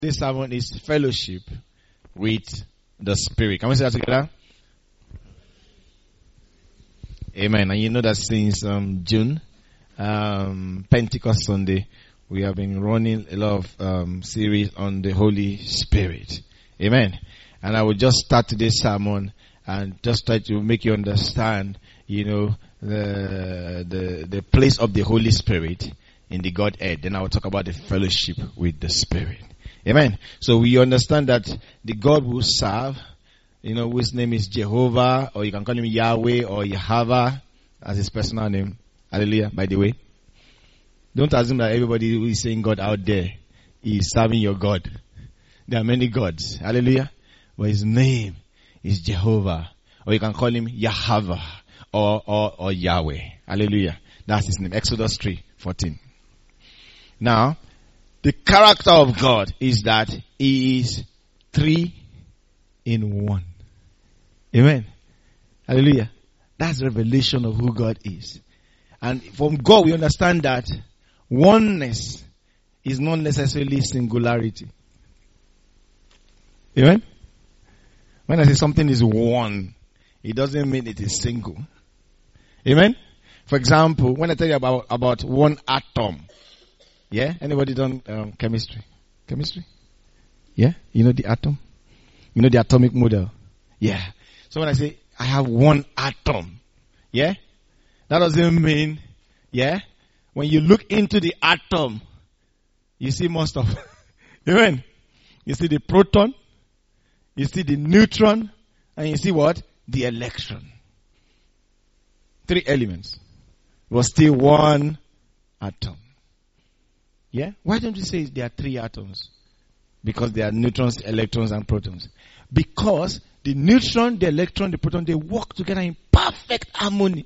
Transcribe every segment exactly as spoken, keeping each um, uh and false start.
This sermon is fellowship with the Spirit. Can we say that together? Amen. And you know that since um, June, um, Pentecost Sunday, we have been running a lot of um, series on the Holy Spirit. Amen. And I will just start today's sermon and just try to make you understand, you know, the the the place of the Holy Spirit in the Godhead. Then I will talk about the fellowship with the Spirit. Amen. So we understand that the God we serve, you know, whose name is Jehovah, or you can call him Yahweh or Yahweh as his personal name. Hallelujah, by the way. Don't assume that everybody who is saying God out there is serving your God. There are many gods. Hallelujah. But his name is Jehovah. Or you can call him Yahweh or, or, or Yahweh. Hallelujah. That's his name. Exodus three fourteen. Now, the character of God is that he is three in one. Amen. Hallelujah. That's revelation of who God is. And from God we understand that oneness is not necessarily singularity. Amen. When I say something is one, it doesn't mean it is single. Amen. For example, when I tell you about, about one atom, yeah? Anybody done um, chemistry? Chemistry? Yeah? You know the atom? You know the atomic model? Yeah. So when I say I have one atom, yeah? That doesn't mean, yeah? When you look into the atom, you see more stuff. Amen? You see the proton, you see the neutron, and you see what? The electron. Three elements. It was still one atom. Yeah? Why don't you say there are three atoms? Because there are neutrons, electrons, and protons. Because the neutron, the electron, the proton, they work together in perfect harmony.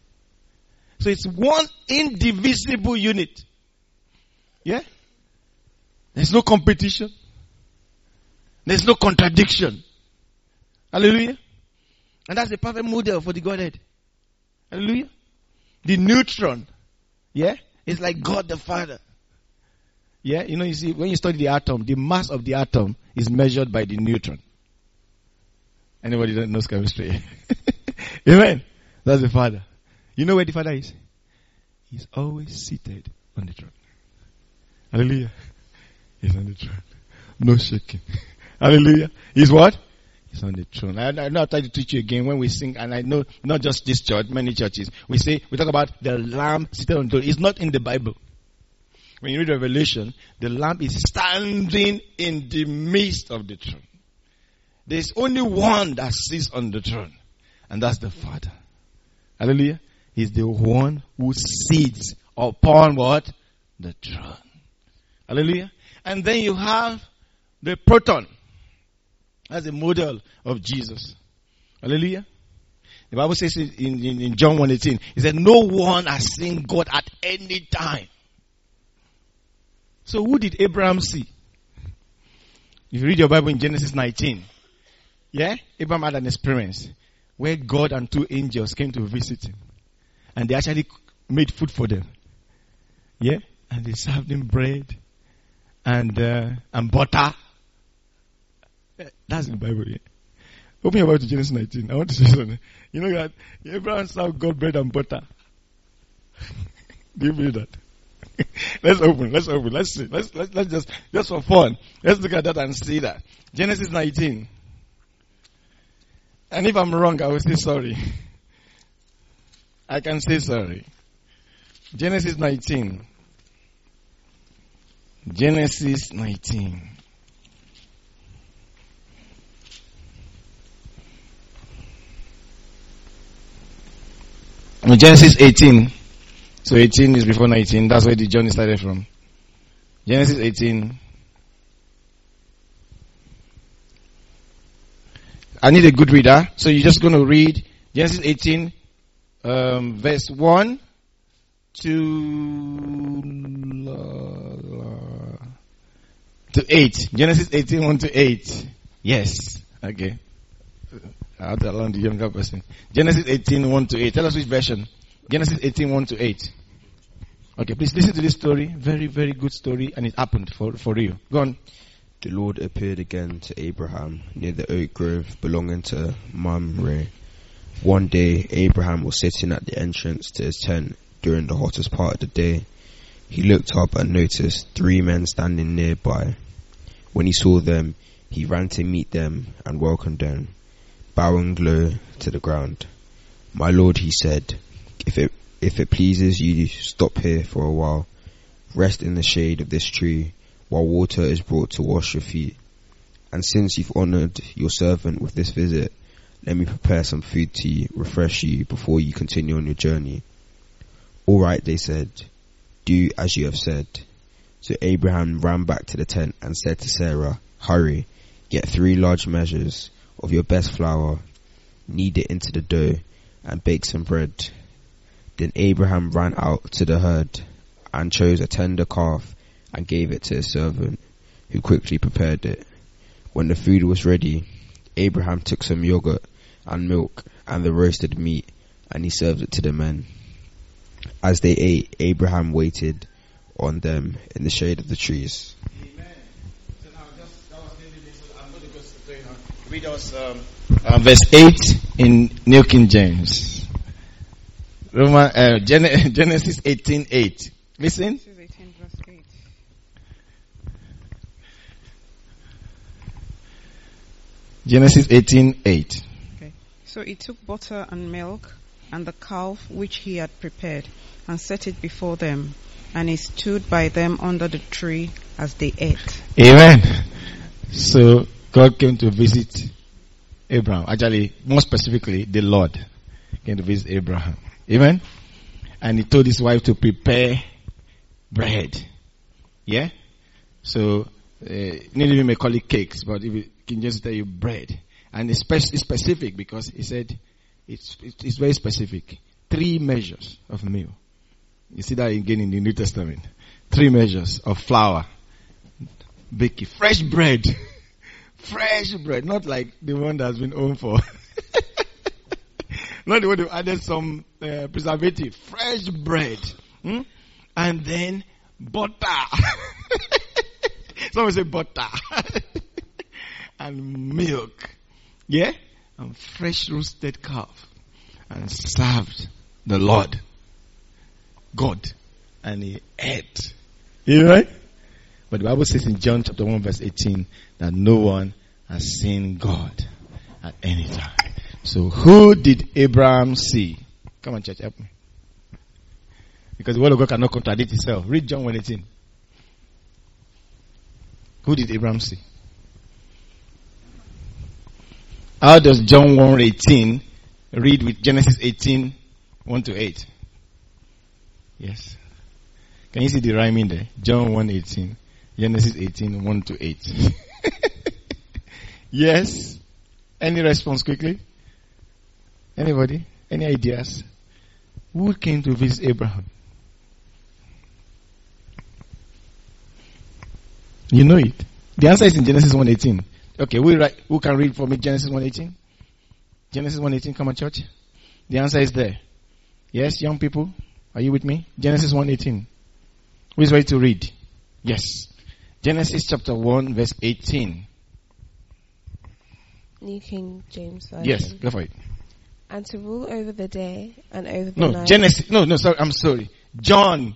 So it's one indivisible unit. Yeah? There's no competition. There's no contradiction. Hallelujah. And that's the perfect model for the Godhead. Hallelujah. The neutron, yeah, is like God the Father. Yeah, you know, you see, when you study the atom, the mass of the atom is measured by the neutron. Anybody that knows chemistry? Amen. That's the Father. You know where the Father is? He's always seated on the throne. Hallelujah. He's on the throne. No shaking. Hallelujah. He's what? He's on the throne. I, I know I'll try to teach you again when we sing, and I know not just this church, many churches. We say, we talk about the Lamb seated on the throne. It's not in the Bible. When you read Revelation, the Lamb is standing in the midst of the throne. There's only one that sits on the throne, and that's the Father. Hallelujah. He's the one who sits upon what? The throne. Hallelujah. And then you have the proton. That's the model of Jesus. Hallelujah. The Bible says in, in, in John one eighteen, it said, no one has seen God at any time. So who did Abraham see? If you read your Bible in Genesis nineteen, yeah, Abraham had an experience where God and two angels came to visit him. And they actually made food for them. Yeah, and they served him bread and uh, and butter. That's in the Bible, yeah. Open your Bible to Genesis nineteen. I want to say something. You know that Abraham served God bread and butter. Do you believe that? let's open, let's open, let's see. Let's, let's, let's just, just for fun. Let's look at that and see that. Genesis nineteen. And if I'm wrong, I will say sorry. I can say sorry. Genesis nineteen. Genesis nineteen. Genesis eighteen. So eighteen is before nineteen. That's where the journey started from. Genesis eighteen. I need a good reader. So you're just going to read Genesis eighteen, um, verse one to, uh, to eight. Genesis eighteen, one to eight. Yes. Okay. I'll allow the younger person. Genesis eighteen, one to eight. Tell us which version. Genesis eighteen, one to eight. Okay, please listen to this story. Very, very good story, and it happened for, for you. Go on. The Lord appeared again to Abraham near the oak grove belonging to Mamre. One day Abraham was sitting at the entrance to his tent during the hottest part of the day. He looked up and noticed three men standing nearby. When he saw them, he ran to meet them and welcomed them, bowing low to the ground. "My lord," he said, if it, if it pleases you, stop here for a while. Rest in the shade of this tree while water is brought to wash your feet. And since you've honored your servant with this visit, let me prepare some food to you, refresh you before you continue on your journey. All right, they said, do as you have said. So Abraham ran back to the tent and said to Sarah, hurry, get three large measures of your best flour, knead it into the dough, and bake some bread. Then Abraham ran out to the herd and chose a tender calf and gave it to his servant, who quickly prepared it. When the food was ready, Abraham took some yogurt and milk and the roasted meat, and he served it to the men. As they ate, Abraham waited on them in the shade of the trees. Amen. So now, just, that was really, so I'm going to go straight on. Read us um, uh, verse eight in New King James. Roman, uh, Gen- Genesis eighteen eight. Listen. Genesis eighteen verse eight. Genesis eighteen eight. Okay. So he took butter and milk and the calf which he had prepared and set it before them, and he stood by them under the tree as they ate. Amen. So God came to visit Abraham. Actually, more specifically, the Lord came to visit Abraham. Amen. And he told his wife to prepare bread. Yeah. So uh, you may call it cakes, but if it can just tell you bread. And it's, spe- it's specific because he said it's, it's very specific. Three measures of meal. You see that again in the New Testament. Three measures of flour. Bake it. Fresh bread. Fresh bread. Not like the one that's been owned for. Not the one who added some uh, preservative. Fresh bread. Hmm? And then butter. Someone say butter. And milk. Yeah? And fresh roasted calf. And served the Lord. God. And he ate. You right? But the Bible says in John chapter one verse eighteen that no one has seen God at any time. So who did Abraham see? Come on, church, help me. Because the word of God cannot contradict itself. Read John one eighteen. Who did Abraham see? How does John one eighteen read with Genesis eighteen one to eight? Yes. Can you see the rhyming there? John one eighteen, Genesis eighteen one to eight. Yes. Any response quickly? Anybody? Any ideas? Who came to visit Abraham? You know it. The answer is in Genesis one eighteen. Okay, we write, who can read for me Genesis one eighteen? Genesis one eighteen, come on church. The answer is there. Yes, young people? Are you with me? Genesis one eighteen. Who is ready to read? Yes. Genesis chapter one verse eighteen. New King James Version. Yes, go for it. And to rule over the day and over the No, night. Genesis. No, no, sorry, I'm sorry. John.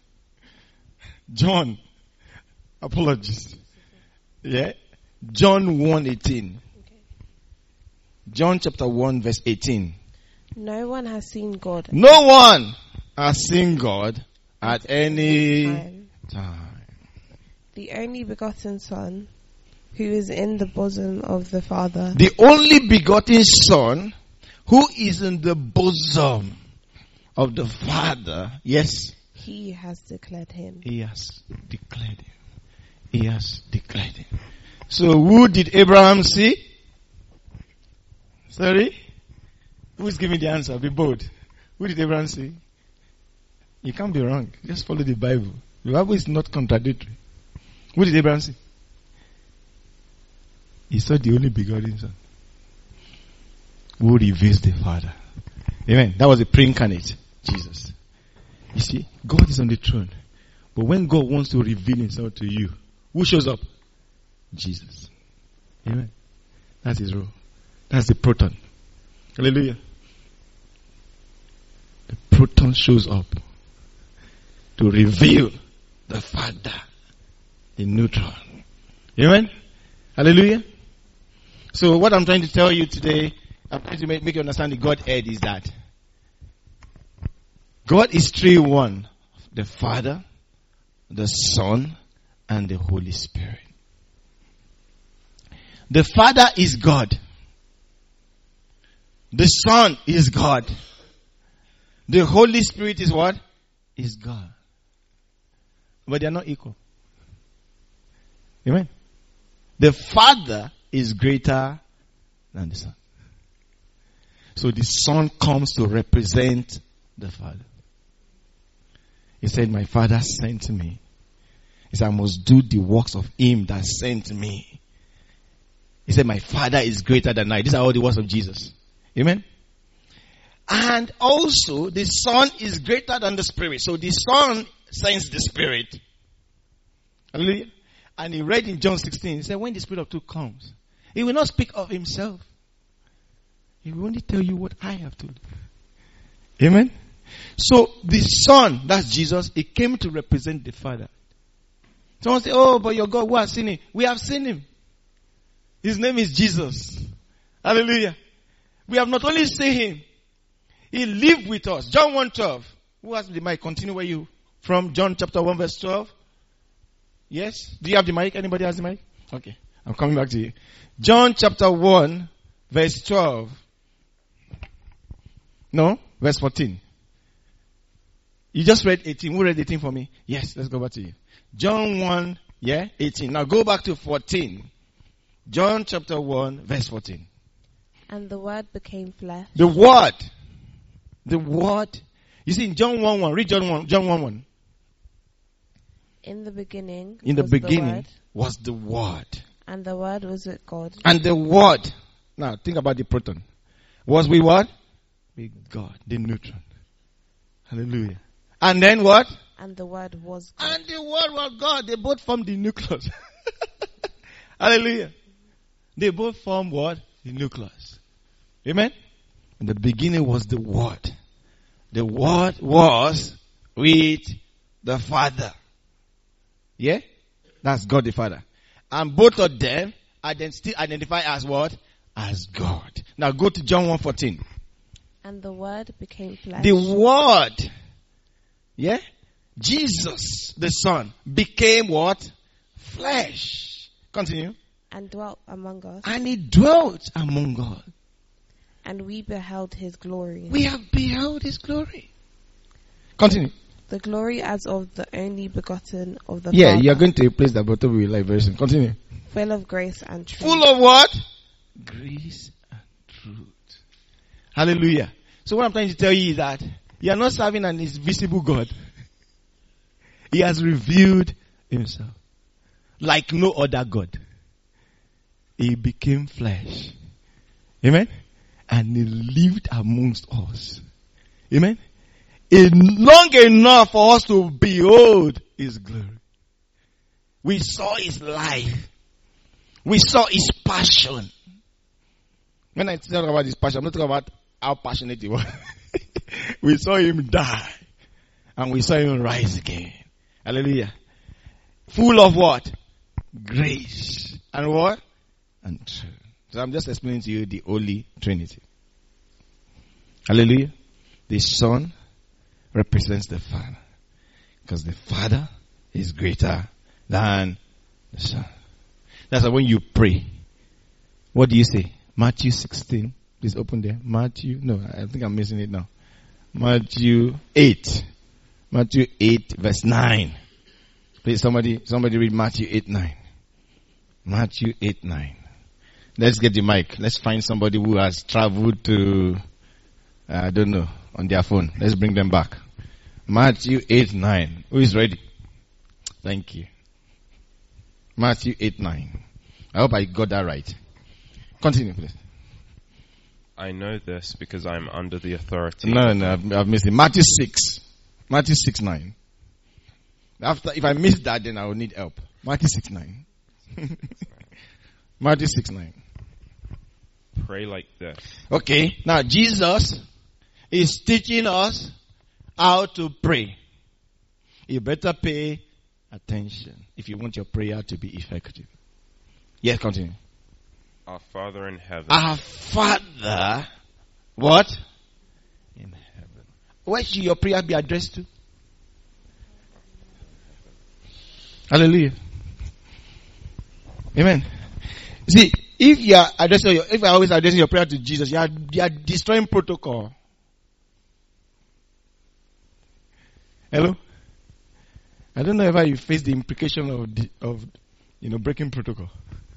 John. Apologies. Yeah. John one eighteen. Okay. John chapter one verse eighteen. No one has seen God. No one has seen God at any time. time. The only begotten Son, who is in the bosom of the Father. The only begotten Son, who is in the bosom of the Father. Yes. He has declared him. He has declared him. He has declared him. So who did Abraham see? Sorry? Who's giving the answer? Be bold. Who did Abraham see? You can't be wrong. Just follow the Bible. The Bible is not contradictory. Who did Abraham see? He saw the only begotten Son, who reveals the Father. Amen. That was the pre-incarnate Jesus. You see, God is on the throne. But when God wants to reveal himself to you, who shows up? Jesus. Amen. That's his role. That's the proton. Hallelujah. The proton shows up to reveal the Father, the neutron. Amen. Hallelujah. So what I'm trying to tell you today, I'm trying to make, make you understand the Godhead is that God is three one. The Father, the Son, and the Holy Spirit. The Father is God. The Son is God. The Holy Spirit is what? Is God. But they are not equal. Amen. The Father is greater than the Son. So the Son comes to represent the Father. He said, my Father sent me. He said, I must do the works of him that sent me. He said, my Father is greater than I. These are all the words of Jesus. Amen. And also, the Son is greater than the Spirit. So the Son sends the Spirit. Hallelujah. And he read in John sixteen, he said, when the Spirit of truth comes, he will not speak of himself. He will only tell you what I have told you. Amen. So the Son, that's Jesus, he came to represent the Father. Someone say, oh, but your God, who has seen him? We have seen him. His name is Jesus. Hallelujah. We have not only seen him, he lived with us. John one twelve. Who has the mic? Continue where you from. John chapter one verse twelve. Yes? Do you have the mic? Anybody has the mic? Okay. I'm coming back to you. John chapter one verse twelve. No? Verse fourteen. You just read eighteen. Who read eighteen for me? Yes, let's go back to you. John one, yeah, eighteen. Now go back to fourteen. John chapter one, verse fourteen. And the Word became flesh. The Word. The Word. You see in John one one. Read John one, John one one. In the beginning. In the was beginning the Word, was the Word. and the Word was with God. And the Word. Now think about the proton. Was with what? With God. The neutron. Hallelujah. And then what? And the Word was God. And the Word was God. They both form the nucleus. Hallelujah. They both form what? The nucleus. Amen? In the beginning was the Word. The Word was with the Father. Yeah? That's God the Father. And both of them are then still identified as what? As God. Now go to John one fourteen. And the Word became flesh. The Word. Yeah? Jesus, the Son, became what? Flesh. Continue. And dwelt among us. And he dwelt among us. And we beheld his glory. We have beheld his glory. Continue. The glory as of the only begotten of the Yeah, Father. you are going to a place that both of you will like very soon. Continue. Full of grace and truth. Full of what? Grace and truth. Hallelujah. So what I'm trying to tell you is that you are not serving an invisible God. He has revealed himself like no other God. He became flesh. Amen. And he lived amongst us. Amen. It's long enough for us to behold his glory. We saw his life. We saw his passion. When I talk about his passion, I'm not talking about how passionate he was. We saw him die. And we saw him rise again. Hallelujah. Full of what? Grace. And what? And truth. So I'm just explaining to you the Holy Trinity. Hallelujah. The Son represents the Father. Because the Father is greater than the Son. That's why when you pray, what do you say? Matthew sixteen. Please open there. Matthew. No, I think I'm missing it now. Matthew eight. Matthew eight verse nine. Please somebody, somebody read Matthew eight nine. Matthew eight nine. Let's get the mic. Let's find somebody who has traveled to, uh, I don't know, on their phone. Let's bring them back. Matthew eight nine. Who is ready? Thank you. Matthew eight nine. I hope I got that right. Continue, please. I know this because I am under the authority. No, no, I've, I've missed it. Matthew six. Matthew six nine. After, if I miss that, then I will need help. Matthew six nine. Matthew six nine. Pray like this. Okay. Now Jesus is teaching us how to pray. You better pay attention if you want your prayer to be effective. Yes, continue. Our Father in heaven. Our Father, what? In heaven. Where should your prayer be addressed to? Hallelujah. Amen. See, if you are addressing your, if you are always addressing your prayer to Jesus, you are, you are destroying protocol. Hello? I don't know if you face the implication of the, of you know breaking protocol.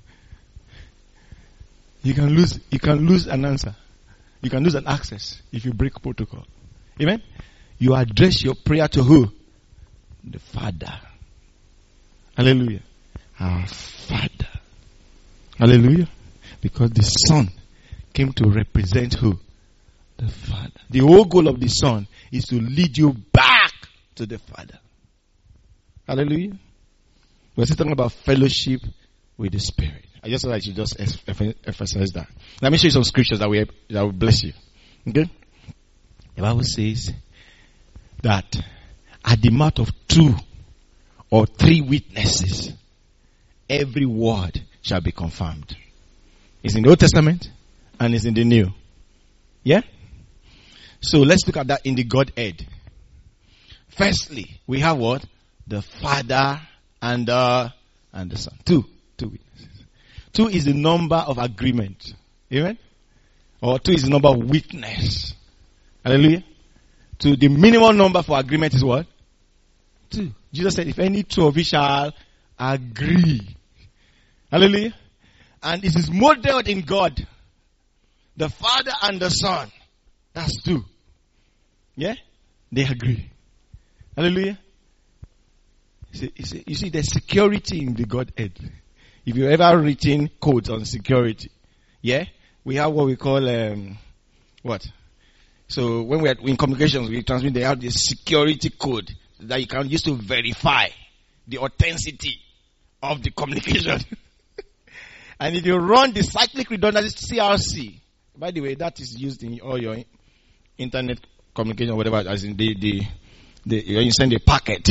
You can lose you can lose an answer. You can lose an access if you break protocol. Amen? You address your prayer to who? The Father. Hallelujah. Our Father. Hallelujah. Because the Son came to represent who? The Father. The whole goal of the Son is to lead you back to the Father. Hallelujah. We're still talking about fellowship with the Spirit. I just thought I should just emphasize that. Let me show you some scriptures that will, that will bless you. Okay? The Bible says that at the mouth of two or three witnesses, every word shall be confirmed. It's in the Old Testament and it's in the New. Yeah? So let's look at that in the Godhead. Firstly, we have what? The Father and the, and the Son. Two. Two witnesses. Two is the number of agreement. Amen? Or two is the number of witness. Hallelujah. Two, the minimum number for agreement is what? Two. Jesus said, if any two of you shall agree. Hallelujah. And it is modeled in God. The Father and the Son. That's two. Yeah? They agree. Hallelujah. You see, you see, you see there's security in the Godhead. If you've ever written codes on security, yeah, we have what we call, um, what? So when we are in communications, we transmit, they have this security code that you can use to verify the authenticity of the communication. And if you run the cyclic redundancy, C R C, by the way, that is used in all your internet communication, whatever, as in the, the, the when you send a packet.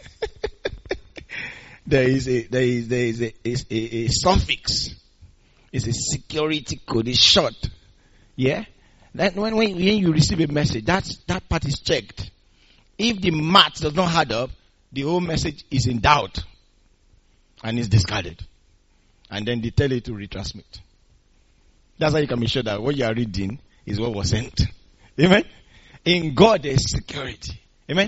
There is a there is there is a, is a, a suffix. It's a security code. It's short. Yeah. That when when, when you receive a message, that's that part is checked. If the math does not add up, the whole message is in doubt and is discarded, and then they tell you to retransmit. That's how you can be sure that what you are reading is what was sent. Amen. In God there is security. Amen.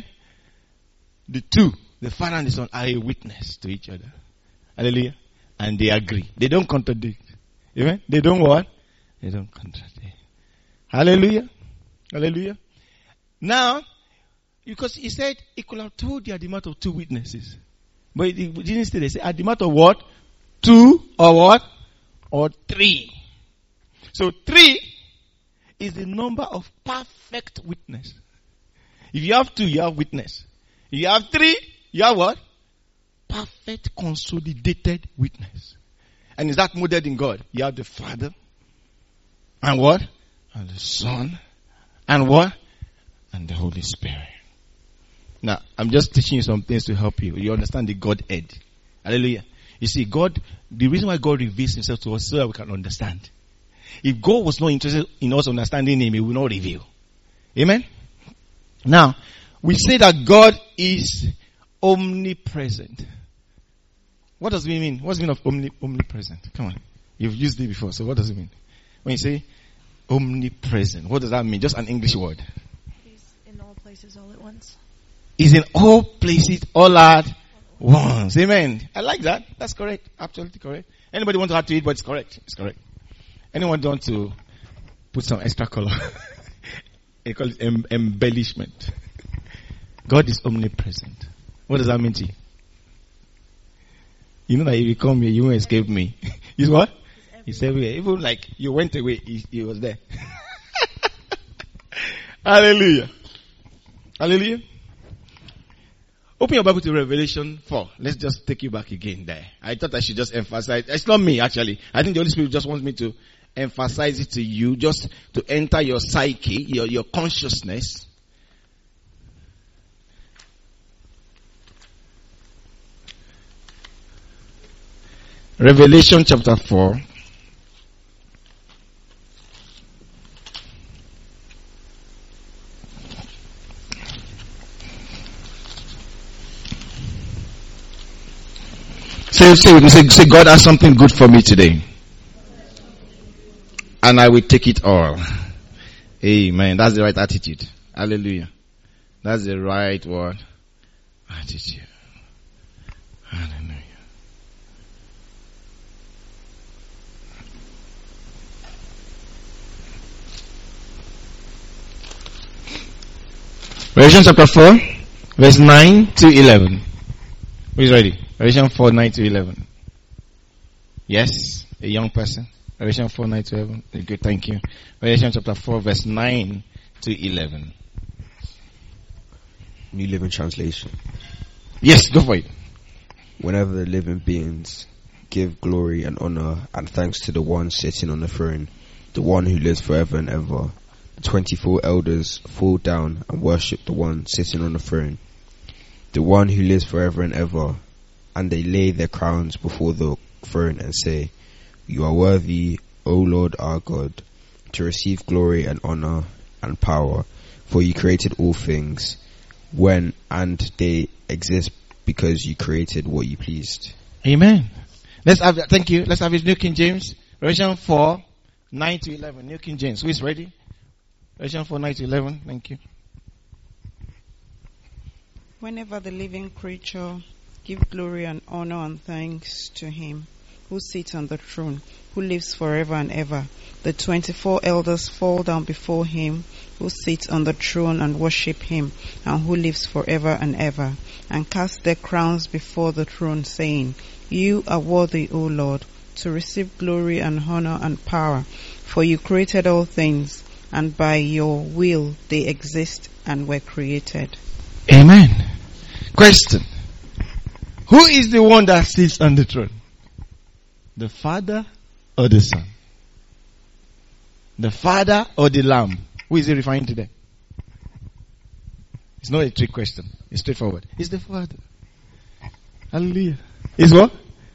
The two. The Father and the Son are a witness to each other. Hallelujah. And they agree. They don't contradict. Amen. They don't what? They don't contradict. Hallelujah. Hallelujah. Now, because he said he could have told you at the mouth of two witnesses. But he didn't say, they said at the mouth of what? Two or what? Or three. So three is the number of perfect witness. If you have two, you have witness. If you have three, you have what? Perfect consolidated witness. And is that modeled in God? You have the Father. And what? And the Son. And what? And the Holy Spirit. Now, I'm just teaching you some things to help you. You understand the Godhead. Hallelujah. You see, God, the reason why God reveals himself to us is so that we can understand. If God was not interested in us understanding him, he will not reveal. Amen? Now, we say that God is omnipresent. What does it mean? What's the meaning of omni, omnipresent? Come on. You've used it before, so what does it mean? When you say omnipresent, what does that mean? Just an English word. He's in all places all at once. He's in all places all at once. Amen. I like that. That's correct. Absolutely correct. Anybody want to add to it, but it's correct. It's correct. Anyone want to put some extra color? They call it em- embellishment. God is omnipresent. What does that mean to you? You know that if you come here, you won't escape me. He's what? He's everywhere. Even like you went away, he, he was there. Hallelujah. Hallelujah. Open your Bible to Revelation four. Let's just take you back again there. I thought I should just emphasize. It's not me actually. I think the Holy Spirit just wants me to emphasize it to you, just to enter your psyche, your, your consciousness. Revelation chapter four. Say, say, say, say, God has something good for me today. And I will take it all. Amen. That's the right attitude. Hallelujah. That's the right word. Attitude. Hallelujah. Revelation chapter four, verse nine to eleven. Who is ready? Revelation four, nine to eleven. Yes, a young person. Revelation four, nine to eleven. Good, thank you. Revelation chapter four, verse nine to eleven. New Living Translation. Yes, go for it. Whenever the living beings give glory and honor and thanks to the one sitting on the throne, the one who lives forever and ever, the twenty-four elders fall down and worship the one sitting on the throne, the one who lives forever and ever, and they lay their crowns before the throne and say, "You are worthy, O Lord our God, to receive glory and honor and power, for you created all things, when and they exist because you created what you pleased." Amen. Let's have, thank you. Let's have it, New King James. Revelation four, nine to eleven. New King James. Who is ready? Revelation four, nine to eleven. Thank you. Whenever the living creature give glory and honor and thanks to him who sits on the throne, who lives forever and ever, the twenty-four elders fall down before him who sits on the throne and worship him, and who lives forever and ever, and cast their crowns before the throne, saying, "You are worthy, O Lord, to receive glory and honor and power, for you created all things, and by your will they exist and were created." Amen. Question. Who is the one that sits on the throne? The Father or the Son? The Father or the Lamb? Who is he referring to there? It's not a trick question. It's straightforward. It's the Father. Hallelujah. Is what?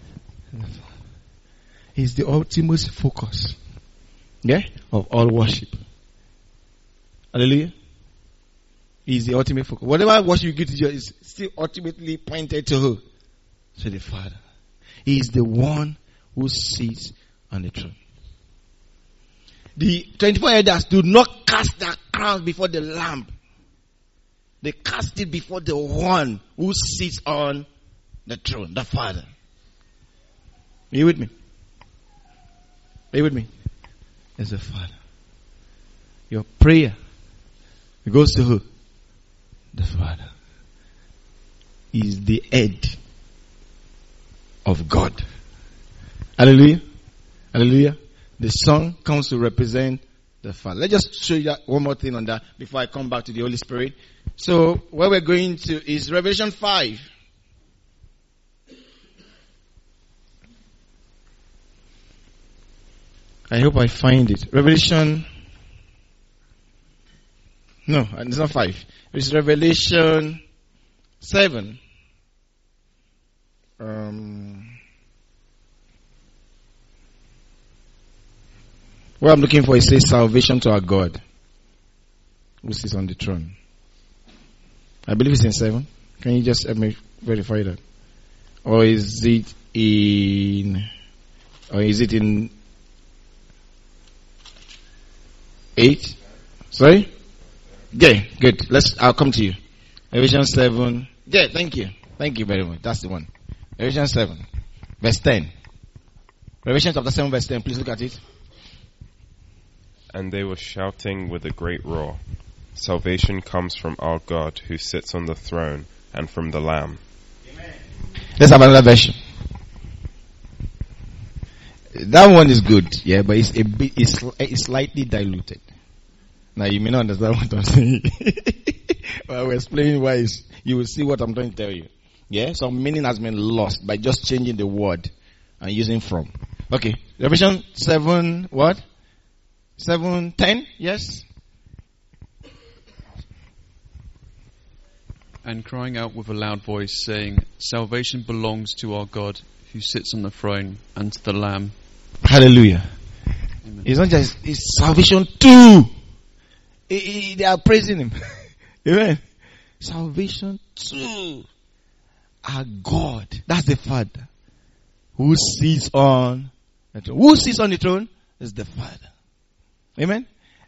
He's the ultimate focus. Yeah? Of all worship. Hallelujah. He's the ultimate focus. Whatever worship you give to God is still ultimately pointed to who? To the Father. He is the one who sits on the throne. The twenty-four elders do not cast their crowns before the Lamb. They cast it before the one who sits on the throne, the Father. Are you with me? Are you with me? It's the Father. Your prayer, it goes to who? The Father. He is the head of God. Hallelujah. Hallelujah. The Son comes to represent the Father. Let's just show you that one more thing on that before I come back to the Holy Spirit. So, where we're going to is Revelation five. I hope I find it. Revelation. No, it's not five. It's Revelation seven. Um, what I'm looking for, it says salvation to our God who sits on the throne. I believe it's in seven. Can you just help me verify that? Or is it in, or is it in eight? Sorry? Yeah, good. Let's, I'll come to you. Revelation seven. Yeah, thank you. Thank you very much. That's the one. Revelation seven. Verse ten. Revelation chapter seven verse ten. Please look at it. And they were shouting with a great roar, "Salvation comes from our God who sits on the throne and from the Lamb." Amen. Let's have another version. That one is good, yeah, but it's a bit, it's, it's slightly diluted. Now you may not understand what I'm saying. Well, we're explaining why it's, you will see what I'm trying to tell you. Yeah, some meaning has been lost by just changing the word and using from. Okay, Revelation seven, what? seven, ten, yes? And crying out with a loud voice, saying, Salvation belongs to our God, who sits on the throne, and to the Lamb. Hallelujah. Amen. It's not just, it's salvation too. I- I- They are praising him. Amen. Salvation too. Our God. That's the Father. Who sits on the throne. Who sits on the throne? Is the Father. Amen.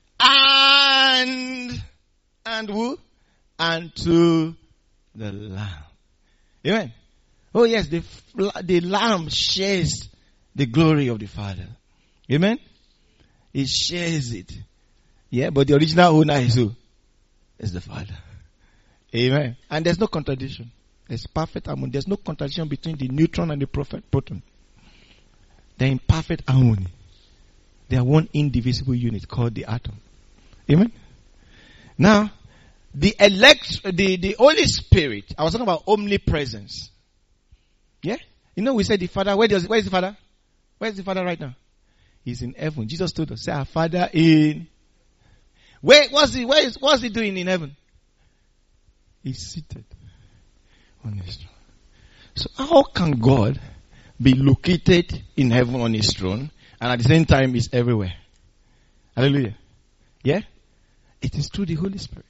And, and who? And to the Lamb. Amen. Oh yes, the, the Lamb shares the glory of the Father. Amen. He shares it. Yeah, but the original owner is who? Is the Father. Amen. And there's no contradiction. There's perfect harmony. There's no contradiction between the neutron and the prophet proton. They're in perfect harmony. They are one indivisible unit called the atom. Amen. Now, the elect, the, the Holy Spirit, I was talking about omnipresence. Yeah? You know, we said the Father, where does, where is the Father? Where is the Father right now? He's in heaven. Jesus told us, say our Father in, where, what's he, where is, what's he doing in heaven? He's seated on his throne. So how can God be located in heaven on his throne and at the same time he's everywhere? Hallelujah. Yeah? It is through the Holy Spirit.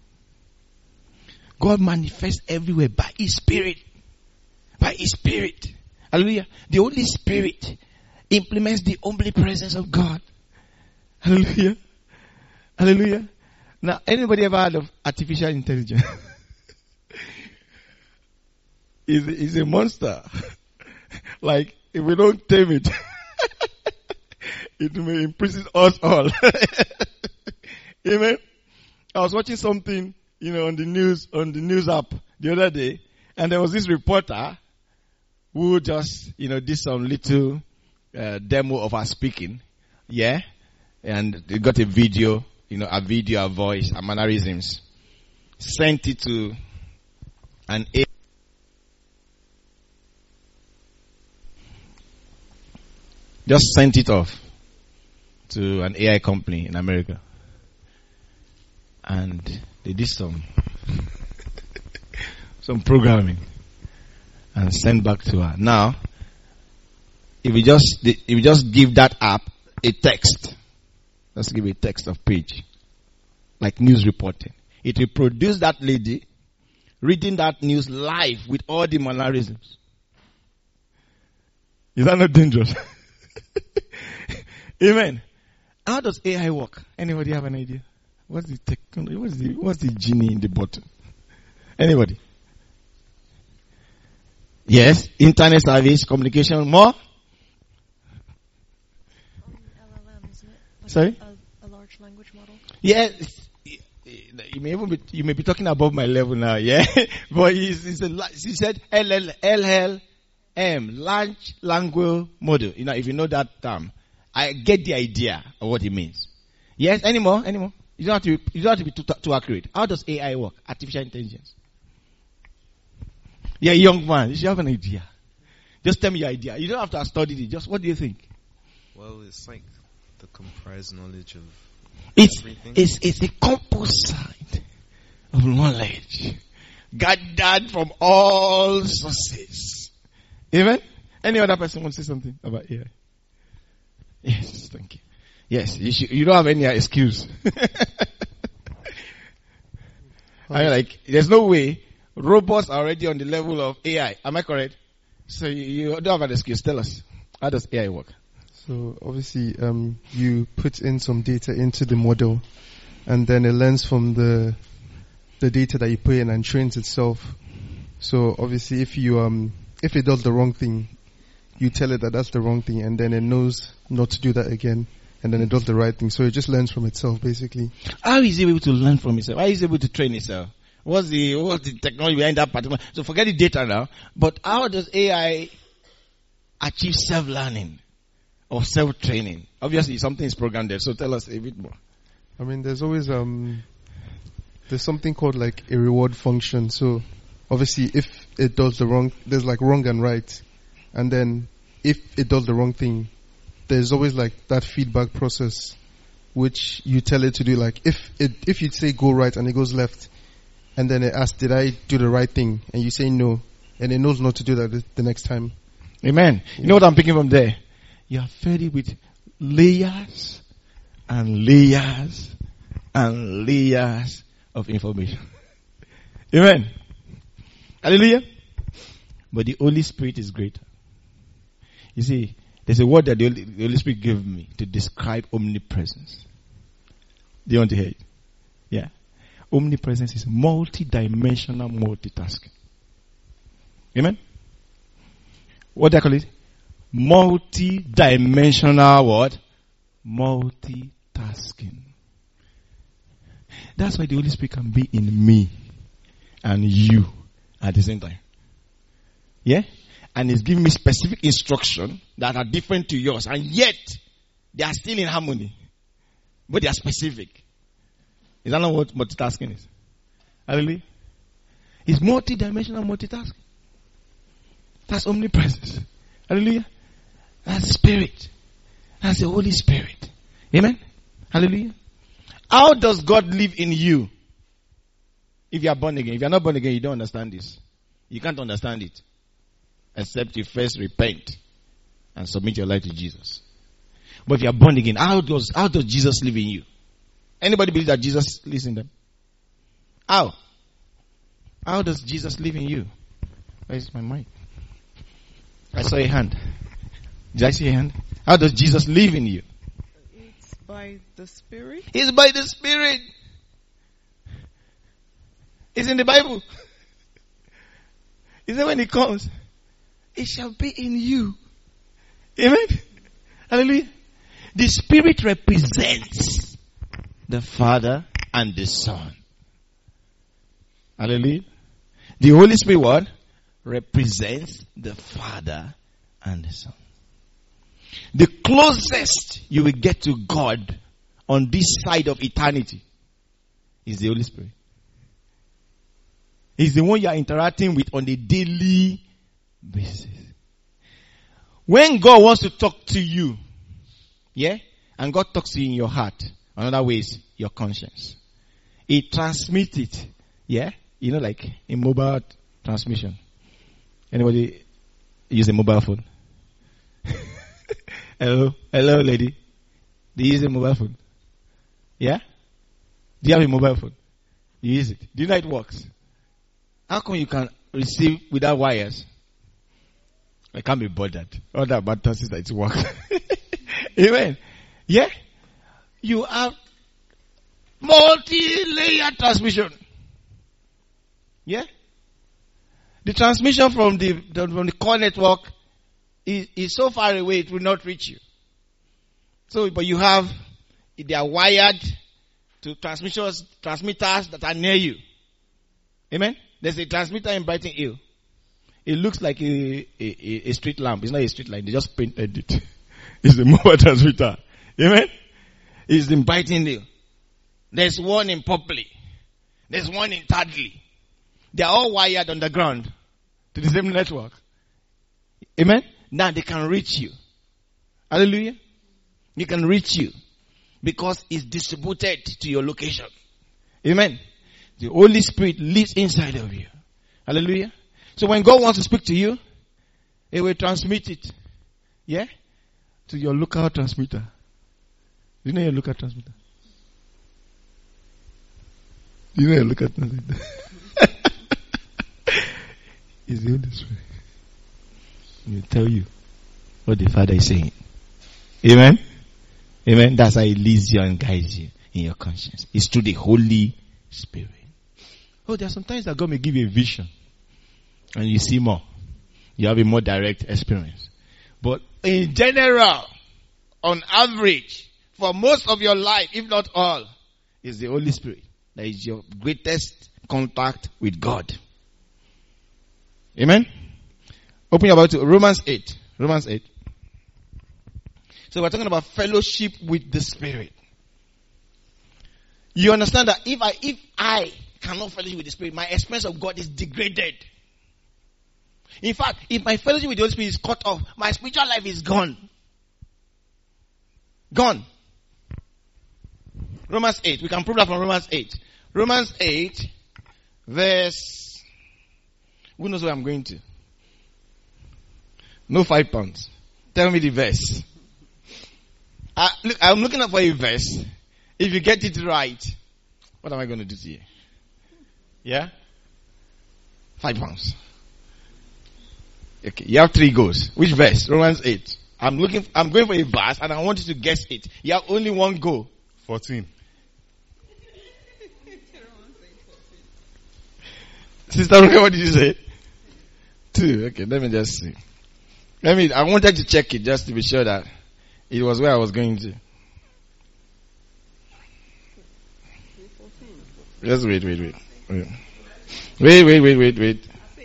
God manifests everywhere by his Spirit. By his Spirit. Hallelujah. The Holy Spirit implements the omnipresence of God. Hallelujah. Hallelujah. Now, anybody ever heard of artificial intelligence? It's, it's a monster. Like, if we don't tame it, it may imprison us all. Amen. I was watching something, you know, on the news, on the news app the other day, and there was this reporter who just, you know, did some little uh, demo of her speaking. Yeah. And they got a video, you know, a video, a voice, a mannerisms. Sent it to an A. Just sent it off to an A I company in America. And they did some some programming and sent back to her. Now, if we just if we just give that app a text, let's give a text of page, like news reporting, it will produce that lady reading that news live with all the mannerisms. Is that not dangerous? Amen. How does A I work? Anybody have an idea? What's the technology? What's the what's the genie in the bottle? Anybody? Yes, internet service, communication, more. Um, L L M, isn't it? Like Sorry? A, a large language model. Yes, you may even be, you may be talking above my level now. Yeah, but he's, he's a, he said L L L M, large language model. You know, if you know that term, I get the idea of what it means. Yes, any more? Any more? You don't have to. You don't have to be too, too accurate. How does A I work? Artificial intelligence. Yeah, young man, you should have an idea. Just tell me your idea. You don't have to have studied it. Just what do you think? Well, it's like the comprised knowledge of It's everything. it's it's a composite of knowledge gathered from all sources. Amen. Any other person want to say something about A I? Yes, thank you. Yes, you should, you don't have any excuse. I like, there's no way robots are already on the level of A I. Am I correct? So you, you don't have an excuse. Tell us, how does A I work? So obviously, um, you put in some data into the model, and then it learns from the the data that you put in and trains itself. So obviously, if you um if it does the wrong thing, you tell it that that's the wrong thing, and then it knows not to do that again, and then it does the right thing. So it just learns from itself, basically. How is it able to learn from itself? How is it able to train itself? What's the what's the technology behind that particular? So forget the data now. But how does A I achieve self-learning or self-training? Obviously, something is programmed there. So tell us a bit more. I mean, there's always um there's something called like a reward function. So obviously if it does the wrong, there's like wrong and right. And then if it does the wrong thing, there's always like that feedback process which you tell it to do. Like if it, if you say go right and it goes left, and then it asks, did I do the right thing? And you say no, and it knows not to do that the, the next time. Amen. You know what I'm picking from there? You are fed with layers and layers and layers of information. Amen. Hallelujah. But the Holy Spirit is greater. You see, there's a word that the Holy, the Holy Spirit gave me to describe omnipresence. Do you want to hear it? Yeah. Omnipresence is multi-dimensional multitasking. Amen? What do I call it? Multi-dimensional what? Multitasking. That's why the Holy Spirit can be in me and you at the same time. Yeah? And He's giving me specific instruction that are different to yours, and yet they are still in harmony. But they are specific. Is that not what multitasking is? Hallelujah. It's multi-dimensional multitasking. That's omnipresence. Hallelujah. That's Spirit. That's the Holy Spirit. Amen. Hallelujah. How does God live in you? If you are born again. If you are not born again, you don't understand this. You can't understand it. Except you first repent and submit your life to Jesus. But if you are born again, how does, how does Jesus live in you? Anybody believe that Jesus lives in them? How? How does Jesus live in you? Where's my mic? I saw a hand. Did I see a hand? How does Jesus live in you? It's by the Spirit. It's by the Spirit. It's in the Bible. He said when He comes, it shall be in you. Amen. Hallelujah. The Spirit represents the Father and the Son. Hallelujah. The Holy Spirit what? Represents the Father and the Son. The closest you will get to God on this side of eternity is the Holy Spirit. He's the one you are interacting with on a daily basis. When God wants to talk to you, yeah, and God talks to you in your heart, another way is your conscience. He transmits it, yeah, you know, like a mobile transmission. Anybody use a mobile phone? Hello, hello, lady. Do you use a mobile phone? Yeah? Do you have a mobile phone? You use it. Do you know it works? How come you can receive without wires? I can't be bothered. All that matters is that it works. Amen. Yeah? You have multi-layer transmission. Yeah? The transmission from the, the from the core network is, is so far away it will not reach you. So, but you have, they are wired to transmitters, transmitters that are near you. Amen? There's a transmitter in Brighton Hill. It looks like a, a, a street lamp. It's not a street light. They just painted it. It's a mobile transmitter. Amen? It's in Brighton Hill. There's one in Popley. There's one in Tadley. They are all wired underground to the same network. Amen? Now they can reach you. Hallelujah. They can reach you because it's distributed to your location. Amen. The Holy Spirit lives inside of you. Hallelujah. So when God wants to speak to you, He will transmit it. Yeah? To your local transmitter. Do you know your local transmitter? Do you know your local transmitter? It's the Holy Spirit. He will tell you what the Father is saying. Amen? Amen? That's how He leads you and guides you in your conscience. It's through the Holy Spirit. Oh, there are sometimes that God may give you a vision and you see more. You have a more direct experience. But in general, on average, for most of your life, if not all, is the Holy Spirit. That is your greatest contact with God. Amen? Open your Bible to Romans eight. Romans eight. So we're talking about fellowship with the Spirit. You understand that if I, if I cannot fellowship with the Spirit, my experience of God is degraded. In fact, if my fellowship with the Holy Spirit is cut off, my spiritual life is gone. Gone. Romans eight. We can prove that from Romans eight. Romans eight, verse... Who knows where I'm going to? No five pounds. Tell me the verse. I, look, I'm looking up for a verse. If you get it right, what am I going to do to you? Yeah? Five pounds. Okay, you have three goals. Which verse? Romans eight. I'm looking, I'm going for a verse and I want you to guess it. You have only one goal. fourteen. Sister, what did you say? Two. Okay, let me just see. Let me, I wanted to check it just to be sure that it was where I was going to. Just wait, wait, wait. Wait, wait, wait, wait, wait. wait.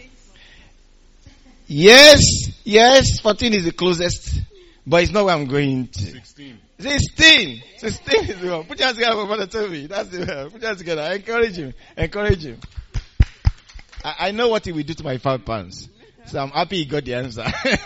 Yes, yes, fourteen is the closest, but it's not where I'm going to. sixteen. sixteen. sixteen is the one. Put your hands together for Brother Toby. That's the one. Put your hands together. Encourage him. Encourage him. I, I know what he will do to my five pounds. So I'm happy he got the answer.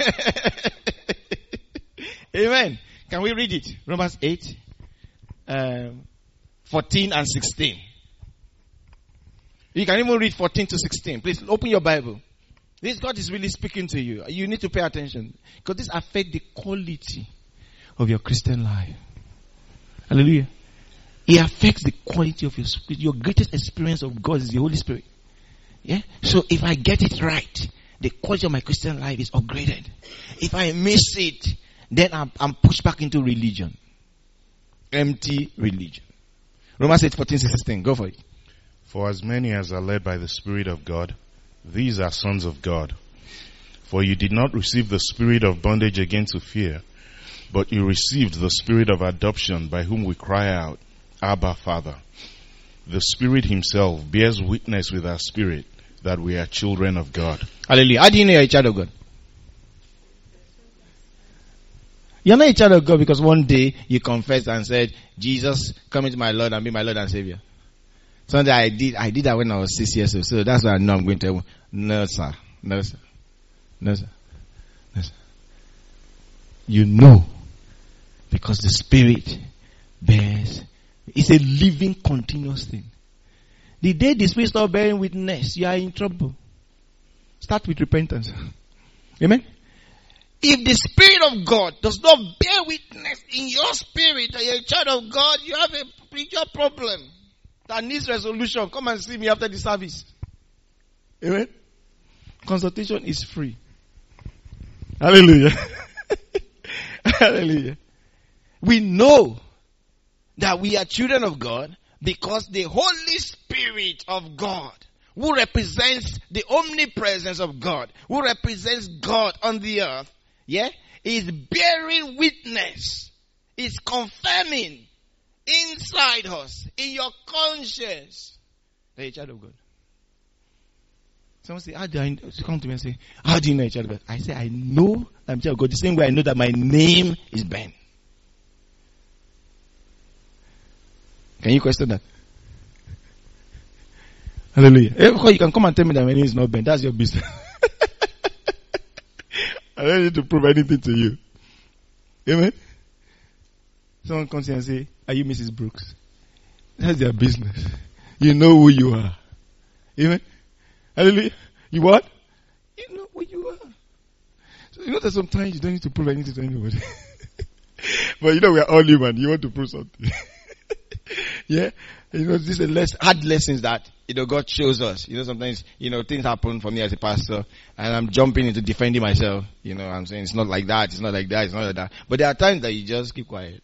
Amen. Can we read it? Romans eight, um, fourteen and sixteen. You can even read fourteen to sixteen. Please open your Bible. This God is really speaking to you. You need to pay attention. Because this affects the quality of your Christian life. Hallelujah. It affects the quality of your spirit. Your greatest experience of God is the Holy Spirit. Yeah? So if I get it right, the quality of my Christian life is upgraded. If I miss it, then I'm, I'm pushed back into religion. Empty religion. Romans eight, fourteen, sixteen. Go for it. For as many as are led by the Spirit of God, these are sons of God. For you did not receive the spirit of bondage again to fear, but you received the spirit of adoption, by whom we cry out, Abba, Father. The Spirit himself bears witness with our spirit that we are children of God. Hallelujah. How do you know you're a child of God? You're not a child of God because one day you confessed and said, Jesus, come into my Lord and be my Lord and Savior. Sunday I did, I did that when I was six years old. So that's why I know I'm going to heaven. No, sir. No, sir. No, sir. No, sir. You know. Because the Spirit bears. It's a living, continuous thing. The day the Spirit stops bearing witness, you are in trouble. Start with repentance. Amen? If the Spirit of God does not bear witness in your spirit that you're a child of God, you have a spiritual problem that needs resolution. Come and see me after the service. Amen? Consultation is free. Hallelujah. Hallelujah. We know that we are children of God because the Holy Spirit of God, who represents the omnipresence of God, who represents God on the earth, yeah, is bearing witness, is confirming inside us, in your conscience, that you're a child of God. Someone say, how do I, come to me and say, how do you know you're a child of God? I say, I know I'm a child of God the same way I know that my name is Ben. Can you question that? Hallelujah. You can come and tell me that my name is not Ben. That's your business. I don't need to prove anything to you. Amen? Someone comes here and say, are you Missus Brooks? That's their business. You know who you are. Amen? Hallelujah. You what? You know who you are. So you know that sometimes you don't need to prove anything to anybody. But you know we are all human. You want to prove something. Yeah? You know, these are less hard lessons that, you know, God shows us. You know, sometimes, you know, things happen for me as a pastor and I'm jumping into defending myself. You know, I'm saying it's not like that, it's not like that, it's not like that. But there are times that you just keep quiet.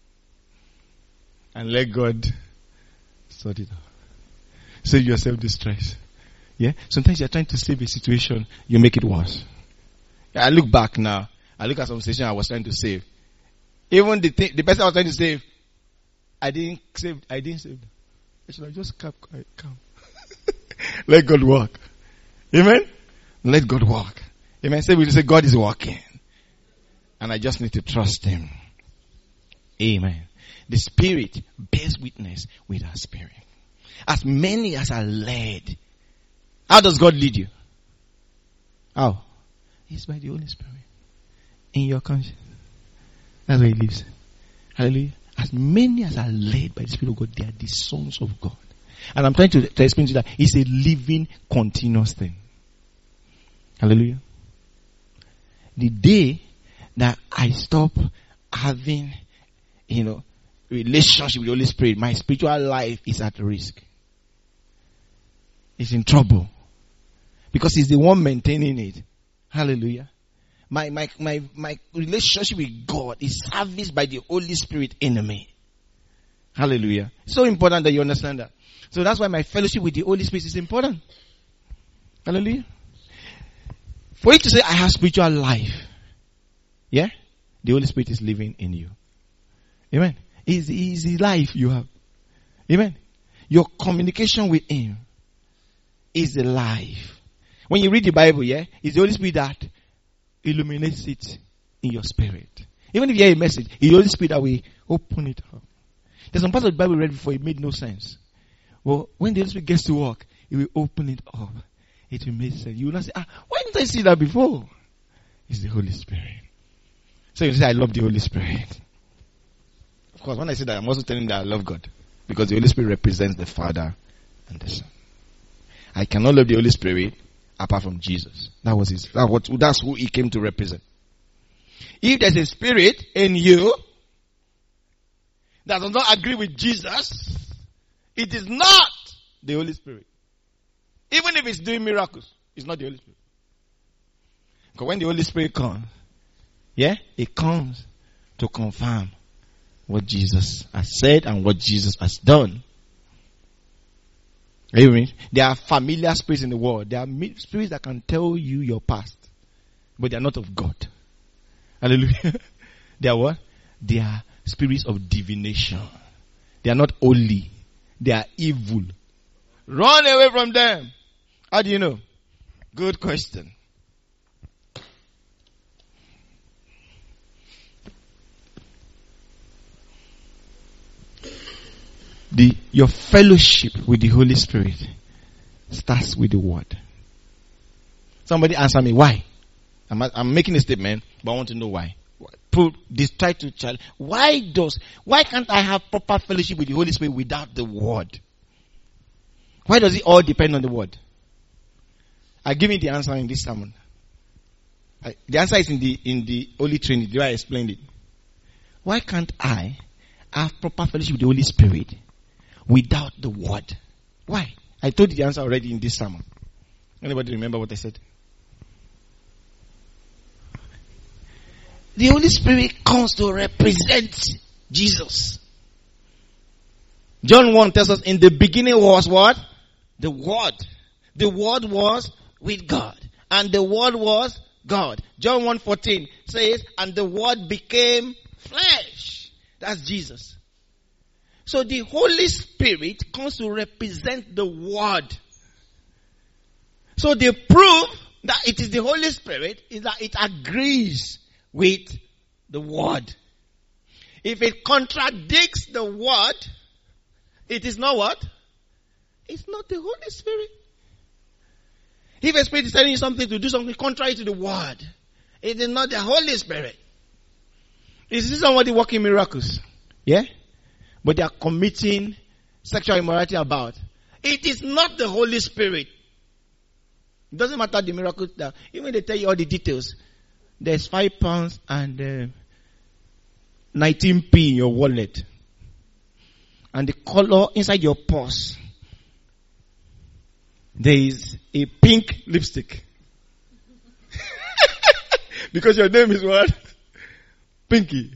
And let God sort it out. Save yourself the stress. Yeah? Sometimes you're trying to save a situation, you make it worse. I look back now, I look at some situation I was trying to save. Even the thing, the person I was trying to save, I didn't save, I didn't save them. I should have just kept quiet, calm. Let God work. Amen? Let God work. Amen? Say, we say God is working. And I just need to trust Him. Amen. The Spirit bears witness with our spirit. As many as are led. How does God lead you? How? It's by the Holy Spirit. In your conscience. That's where He lives. Hallelujah. As many as are led by the Spirit of God, they are the sons of God. And I'm trying to, to explain to you that it's a living, continuous thing. Hallelujah. The day that I stop having, you know, relationship with the Holy Spirit, my spiritual life is at risk. It's in trouble. Because He's the one maintaining it. Hallelujah. My, my, my, my relationship with God is serviced by the Holy Spirit in me. Hallelujah. It's so important that you understand that. So that's why my fellowship with the Holy Spirit is important. Hallelujah. For you to say, I have spiritual life. Yeah? The Holy Spirit is living in you. Amen. It's, it's the life you have. Amen. Your communication with Him is the life. When you read the Bible, yeah, it's the Holy Spirit that illuminates it in your spirit. Even if you hear a message, it's the Holy Spirit that will open it up. There's some parts of the Bible read before, it made no sense. Well, when the Holy Spirit gets to work, He will open it up. It will make sense. You will not say, ah, why didn't I see that before? It's the Holy Spirit. So you say, I love the Holy Spirit. Of course, when I say that, I'm also telling you that I love God. Because the Holy Spirit represents the Father and the Son. I cannot love the Holy Spirit apart from Jesus. That was his, that what, that's who He came to represent. If there's a spirit in you that does not agree with Jesus, it is not the Holy Spirit. Even if it's doing miracles, it's not the Holy Spirit. Because when the Holy Spirit comes, yeah, it comes to confirm what Jesus has said and what Jesus has done. Amen. There are familiar spirits in the world. There are spirits that can tell you your past, but they are not of God. Hallelujah. They are what? They are spirits of divination. They are not holy. They are evil. Run away from them. How do you know? Good question. The, your fellowship with the Holy Spirit starts with the Word. Somebody answer me, why? I'm, I'm making a statement, but I want to know why. Prove this, try to challenge. Why does, why can't I have proper fellowship with the Holy Spirit without the Word? Why does it all depend on the Word? I give you the answer in this sermon. I, the answer is in the, in the Holy Trinity, the way I explained it. Why can't I have proper fellowship with the Holy Spirit without the Word? Why? I told you the answer already in this sermon. Anybody remember what I said? The Holy Spirit comes to represent Jesus. John one tells us, in the beginning was what? The Word. The Word was with God. And the Word was God. John one fourteen says, and the Word became flesh. That's Jesus. So the Holy Spirit comes to represent the Word. So the proof that it is the Holy Spirit is that it agrees with the Word. If it contradicts the Word, it is not what? It's not the Holy Spirit. If a spirit is telling you something to do something contrary to the Word, it is not the Holy Spirit. You see somebody working miracles, yeah? But they are committing sexual immorality about. It is not the Holy Spirit. It doesn't matter the miracle. That, even they tell you all the details. There's five pounds and uh, nineteen p in your wallet. And the color inside your purse. There is a pink lipstick. Because your name is what? Pinky.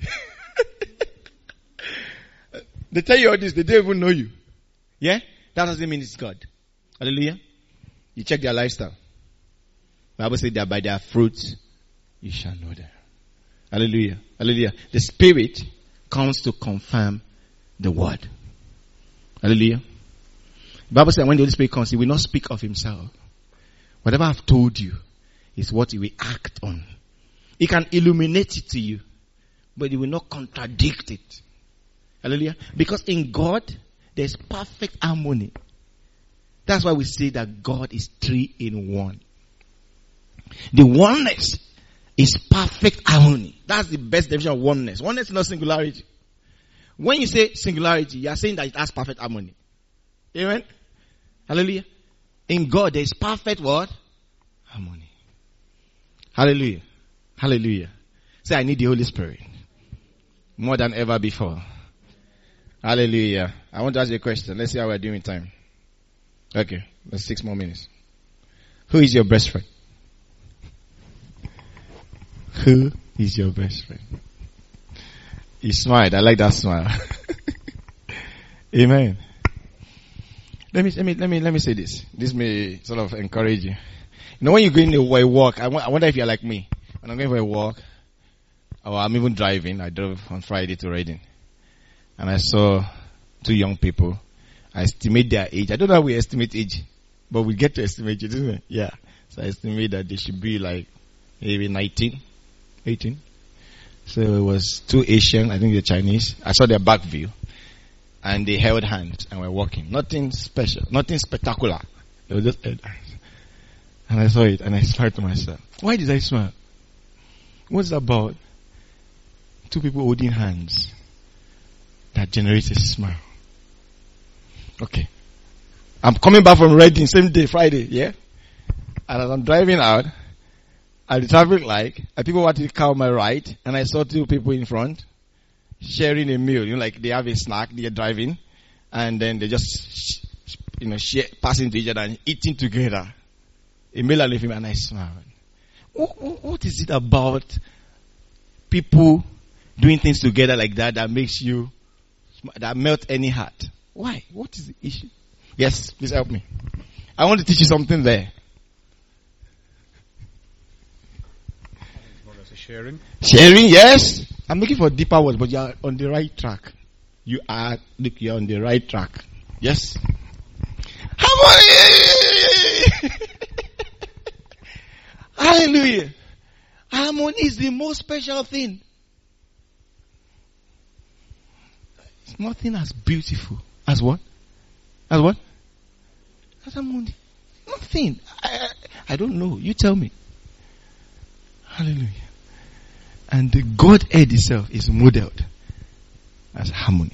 They tell you all this, they don't even know you. Yeah? That doesn't mean it's God. Hallelujah. You check their lifestyle. The Bible says that by their fruits you shall know them. Hallelujah. Hallelujah. The Spirit comes to confirm the Word. Hallelujah. The Bible says when the Holy Spirit comes, He will not speak of Himself. Whatever I've told you is what He will act on. He can illuminate it to you, but He will not contradict it. Hallelujah. Because in God, there's perfect harmony. That's why we say that God is three in one. The oneness is perfect harmony. That's the best definition of oneness. Oneness is not singularity. When you say singularity, you are saying that it has perfect harmony. Amen? Hallelujah. In God, there is perfect what? Harmony. Hallelujah. Hallelujah. Say, I need the Holy Spirit. More than ever before. Hallelujah. I want to ask you a question. Let's see how we're doing in time. Okay. That's six more minutes. Who is your best friend? Who is your best friend? He smiled. I like that smile. Amen. Let me, let me, let me, let me say this. This may sort of encourage you. You know, when you go in a walk, I, w- I wonder if you're like me. When I'm going for a walk, or I'm even driving, I drove on Friday to Reading, and I saw two young people. I estimate their age. I don't know how we estimate age, but we get to estimate it, isn't it? Yeah. So I estimate that they should be like maybe nineteen, eighteen. So it was two Asian, I think they're Chinese. I saw their back view. And they held hands and were walking. Nothing special, nothing spectacular. They were just held hands. And I saw it and I smiled to myself. Why did I smile? What's it about two people holding hands that generates a smile? Okay. I'm coming back from Reading, same day, Friday, yeah? And as I'm driving out, at the traffic light, and people wanted to car on my right, and I saw two people in front sharing a meal. You know, like they have a snack, they're driving, and then they just, you know, share, passing to each other and eating together. A male and a female, and I smiled. What, what is it about people doing things together like that that makes you, that melt any heart? Why? What is the issue? Yes, please help me. I want to teach you something there. Sharing. Sharing, yes. I'm looking for deeper words, but you are on the right track. You are, look, you are on the right track. Yes. Harmony! Hallelujah. Harmony is the most special thing. It's nothing as beautiful as what? As what? As harmony. Nothing. I, I don't know. You tell me. Hallelujah. And the Godhead itself is modeled as harmony.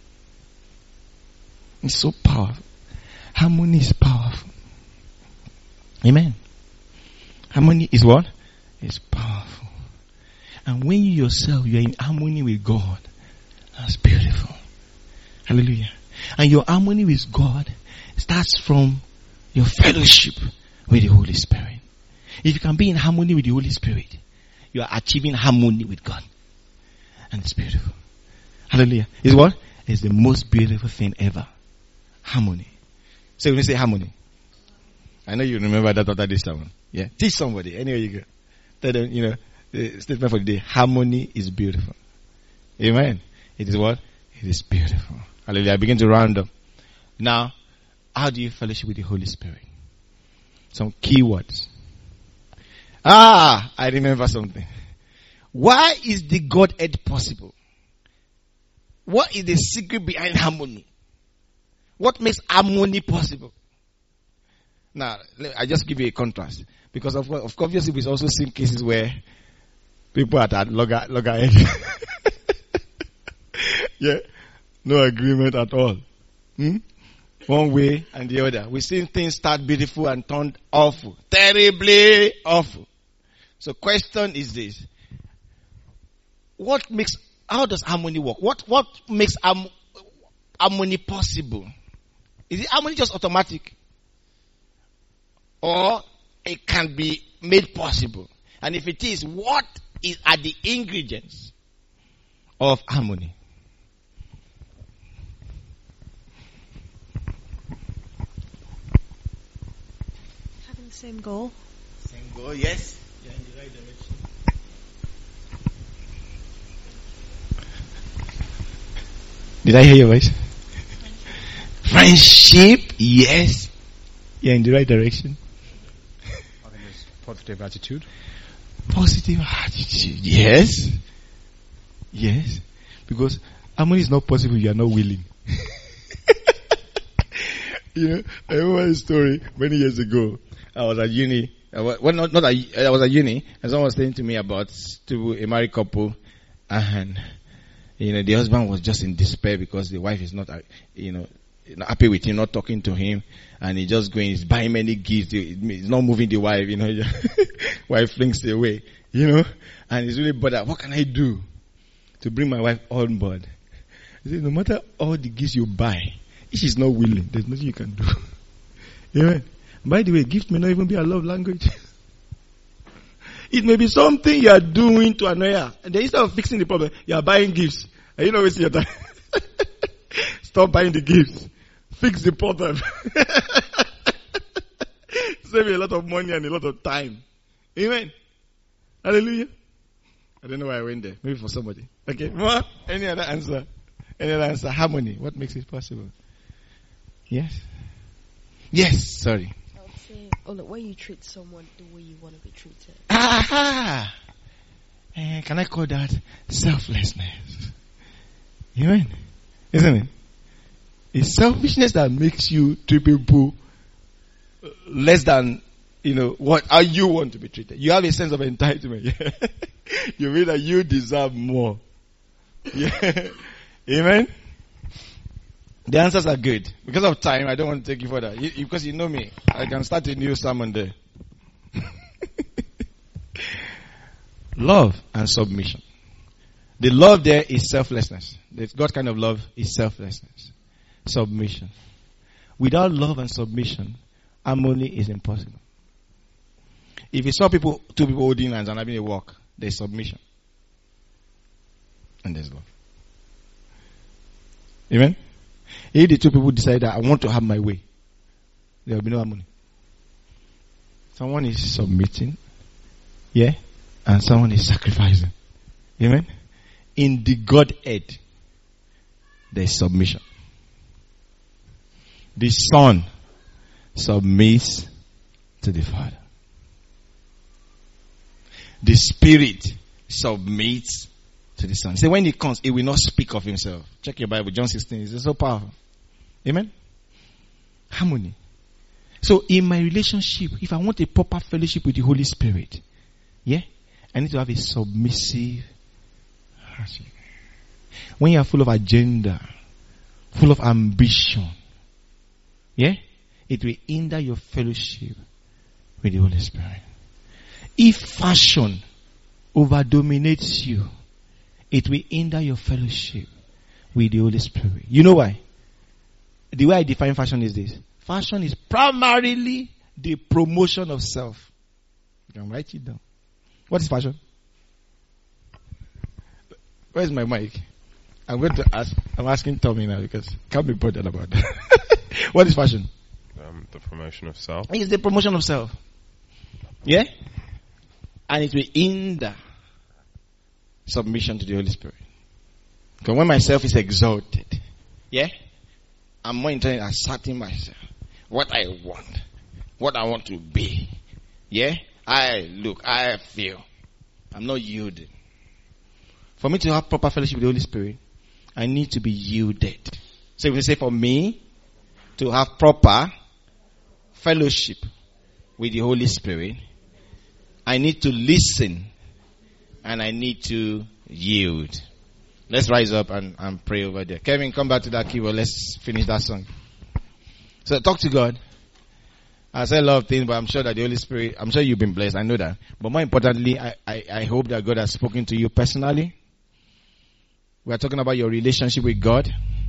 It's so powerful. Harmony is powerful. Amen. Harmony is what? It's powerful. And when you yourself, you are in harmony with God, that's beautiful. Hallelujah. And your harmony with God starts from your fellowship with the Holy Spirit. If you can be in harmony with the Holy Spirit, you are achieving harmony with God. And it's beautiful. Hallelujah. It's what? It's the most beautiful thing ever. Harmony. So when you say harmony, I know you remember that after this time. Yeah. Teach somebody. Anywhere you go. Tell them, you know, the statement for the day. Harmony is beautiful. Amen. It is what? It is beautiful. Hallelujah. I begin to round up. Now, how do you fellowship with the Holy Spirit? Some key words. Ah, I remember something. Why is the Godhead possible? What is the secret behind harmony? What makes harmony possible? Now, I just give you a contrast. Because of, of obviously we've also seen cases where people are at logger, loggerhead. Yeah. No agreement at all. Hmm? One way and the other. We've seen things start beautiful and turn awful. Terribly awful. So question is this. What makes, how does harmony work? What, what makes harm, harmony possible? Is it harmony just automatic? Or it can be made possible? And if it is, what is, are the ingredients of harmony? Having the same goal. Same goal, yes. You're in the right direction. Did I hear your voice? Friendship, yes. You're in the right direction. I think it's positive attitude. Positive attitude, yes. Yes. Because harmony is not possible if you are not willing. You know, I remember a story many years ago. I was at uni. I was, well, not, not at, I was at uni, and someone was saying to me about two, a married couple, and, you know, the husband was just in despair because the wife is not, you know, not happy with him, not talking to him, and he just going, he's buying many gifts, he's not moving the wife, you know, wife flings it away, you know, and he's really bothered. What can I do to bring my wife on board? He said, no matter all the gifts you buy, if she's not willing, there's nothing you can do. Amen. By the way, gift may not even be a love language. It may be something you are doing to annoy her. And then instead of fixing the problem, you are buying gifts. And you know wasting your time. Stop buying the gifts. Fix the problem. Save you a lot of money and a lot of time. Amen. Hallelujah. I don't know why I went there. Maybe for somebody. Okay. More? Any other answer? Any other answer? Harmony. What makes it possible? Yes? Yes. Sorry. I would say, oh, look, when you treat someone the way you want to be treated. Aha! Eh, can I call that selflessness? Amen. Isn't it? It's selfishness that makes you treat people less than, you know, what how you want to be treated. You have a sense of entitlement. You feel that you deserve more. Yeah. Amen. The answers are good. Because of time, I don't want to take you further. You, because you know me, I can start a new sermon there. Love and submission. The love there is selflessness. The God kind of love is selflessness. Submission. Without love and submission, harmony is impossible. If you saw people, two people holding hands and having a walk, there's submission. And there's love. Amen? If the two people decide that I want to have my way, there will be no harmony. Someone is submitting, yeah, and someone is sacrificing. Amen? In the Godhead, there is submission. The Son submits to the Father. The Spirit submits to the Son. So when He comes, He will not speak of Himself. Check your Bible, John sixteen. It's so powerful. Amen? Harmony. So in my relationship, if I want a proper fellowship with the Holy Spirit, yeah, I need to have a submissive heart. When you are full of agenda, full of ambition, yeah, it will hinder your fellowship with the Holy Spirit. If fashion over-dominates you, it will hinder your fellowship with the Holy Spirit. You know why? The way I define fashion is this. Fashion is primarily the promotion of self. You can write it down. What is fashion? Where's my mic? I'm going to ask, I'm asking Tommy now because I can't be bothered about that. What is fashion? Um, the promotion of self. It's the promotion of self. Yeah? And it will hinder submission to the Holy Spirit. Because when myself is exalted, yeah, I'm more interested in asserting myself. What I want. What I want to be. Yeah? I look, I feel. I'm not yielding. For me to have proper fellowship with the Holy Spirit, I need to be yielded. So if we say for me to have proper fellowship with the Holy Spirit, I need to listen and I need to yield. Let's rise up and, and pray over there. Kevin, come back to that keyboard. Let's finish that song. So talk to God. I said a lot of things, but I'm sure that the Holy Spirit, I'm sure you've been blessed. I know that. But more importantly, I, I, I hope that God has spoken to you personally. We are talking about your relationship with God.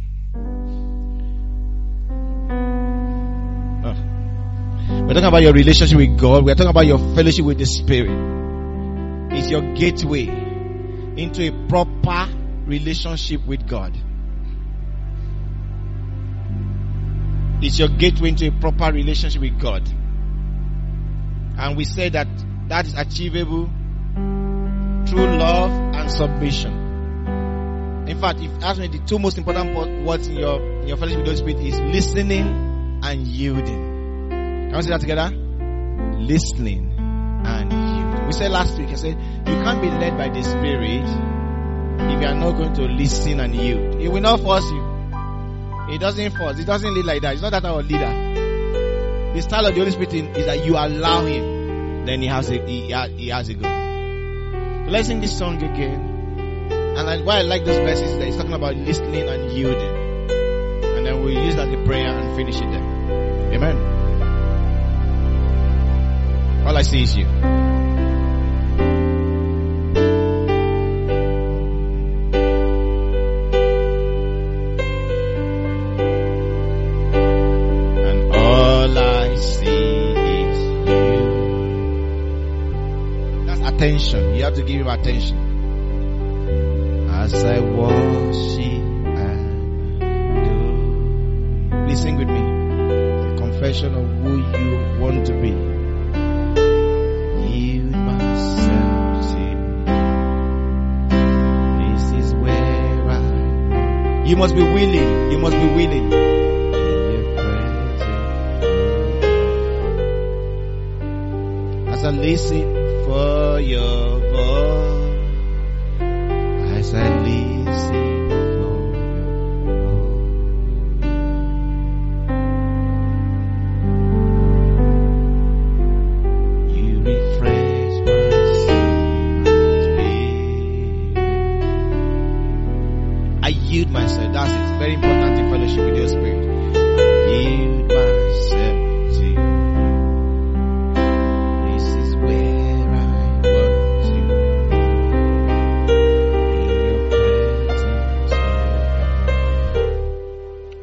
Oh. We're talking about your relationship with God. We're talking about your fellowship with the Spirit. It's your gateway into a proper relationship with God. It's your gateway into a proper relationship with God. And we say that that is achievable through love and submission. In fact, if you ask me, the two most important words in your, in your fellowship with the Holy Spirit is listening and yielding. Can we say that together? Listening and yielding. We said last week, I said, you can't be led by the Spirit if you are not going to listen and yield. It will not force you. He doesn't force. He doesn't lead like that. He's not that type of leader. The style of the Holy Spirit is that you allow him. Then he has a, he, he has a go. So let's sing this song again. And I, why I like those verses is that he's talking about listening and yielding. And then we'll use that as a prayer and finish it there. Amen. All I see is you. And all I see is you. That's attention. You have to give him attention. As I worship and do. Please sing with me. The confession of who you want to be. Yield myself to you. This is where I. You must be willing. You must be willing. In your presence. As I listen for your voice. As I listen for your voice, you refresh my spirit. I yield myself. That's it. It's very important in fellowship with your spirit. Yield myself.